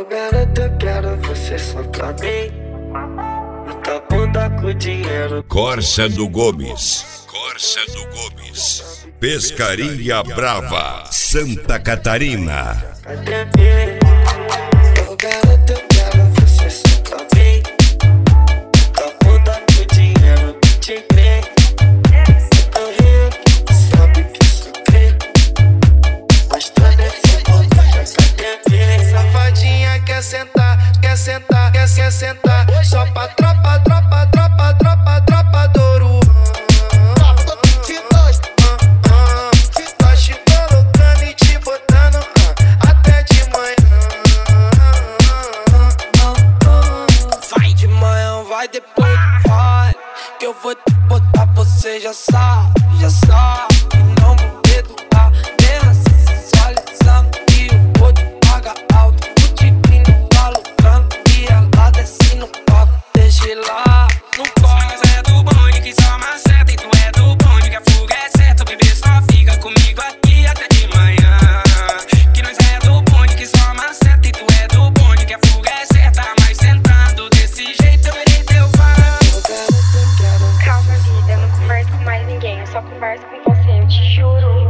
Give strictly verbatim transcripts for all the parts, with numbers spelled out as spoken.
garoto, eu quero você só pra mim. Muita bunda com dinheiro. Corsa do Gomes. Corsa do Gomes. Pescaria Brava, Santa Catarina. Ô garoto, eu quero você só pra mim. Muita bunda com dinheiro. Te crê. Eu rio, sabe que sou crê. Mas tu é safadinha quer sentar, quer sentar, quer, quer sentar. Só pra tropa, tropa, tropa, tropa, tropa do Ouro. Se nós, se nós te colocando e te botando até de manhã. Vai de manhã, vai depois, vai. Que eu vou te botar, você já sabe, já sabe. E não vou educar, mesmo assim sensualizando. E eu vou te pagar alto, o tigrinho tá lucrando. E ela desce no palco, deixa lá, não corre. Mas é do bonde que só maceta. E tu é do bonde que a fuga é certa. O bebê só fica comigo aqui até de manhã. Que nós é do bonde que só maceta. E tu é do bonde que a fuga é certa. Mas sentando desse jeito eu verei teu fã. Calma, vida, eu não converso com mais ninguém. Eu só converso com você, eu te juro.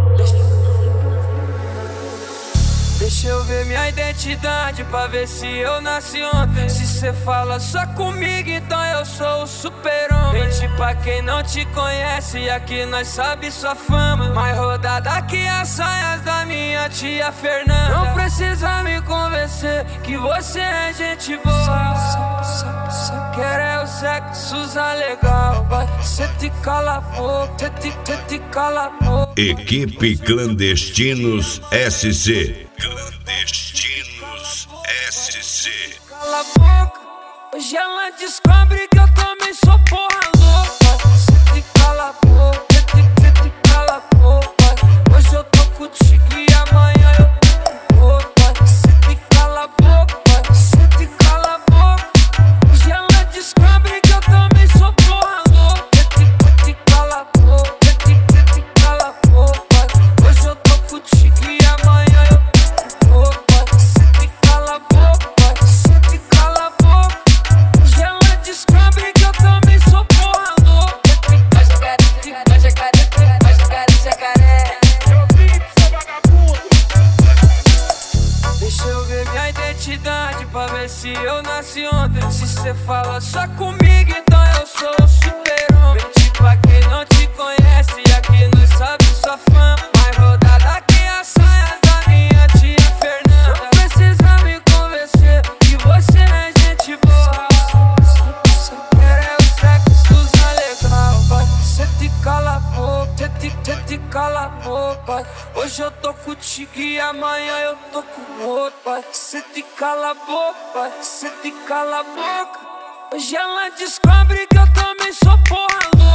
Deixa eu ver minha identidade pra ver se eu nasci ontem. Se cê fala só comigo, então eu sou o super-homem. Mente pra quem não te conhece, aqui nós sabe sua fama. Mais rodada que as saias da minha tia Fernanda. Não precisa me convencer que você é gente boa. Só, só, só quer é o sexo usar legal. Vai, cê te cala a boca, cê te, cê te cala a boca. Equipe Clandestinos S C. Clandestinos S C. Cala a boca, hoje ela descobre que eu também sou porra louca. Cê te cala a boca, cê te, cê te cala a boca. Hoje eu tô contigo e amanhã eu tô com outra. Cê te cala a boca, cê te cala a boca. Hoje ela descobre que eu também sou porra louca. Cê te, cê te cala a boca, cê te, cê te cala a boca. Hoje eu tô contigo e amanhã eu tô com outra. Cê te cala a boca, cê te cala a boca. Hoje ela descobre que eu também sou porra louca. Vai jogar, vai jogar, vai jogar, jacaré. Deixa eu ver minha identidade pra ver se eu nasci ontem. Se cê fala só comigo, então eu sou o super-homem. Mente pra quem não te conhece, aqui nós sabe sua fama. Mais rodada que as saias da minha tia Fernanda. Não precisa me convencer que você é gente boa. Só quer é o sexo usar legal. Vai, cê te cala a boca, cê te, cê te cala a boca. Hoje eu tô contigo e amanhã eu tô com outro. Cê te cala a boca, cê te cala a boca. Hoje ela descobre que eu também sou porra louca.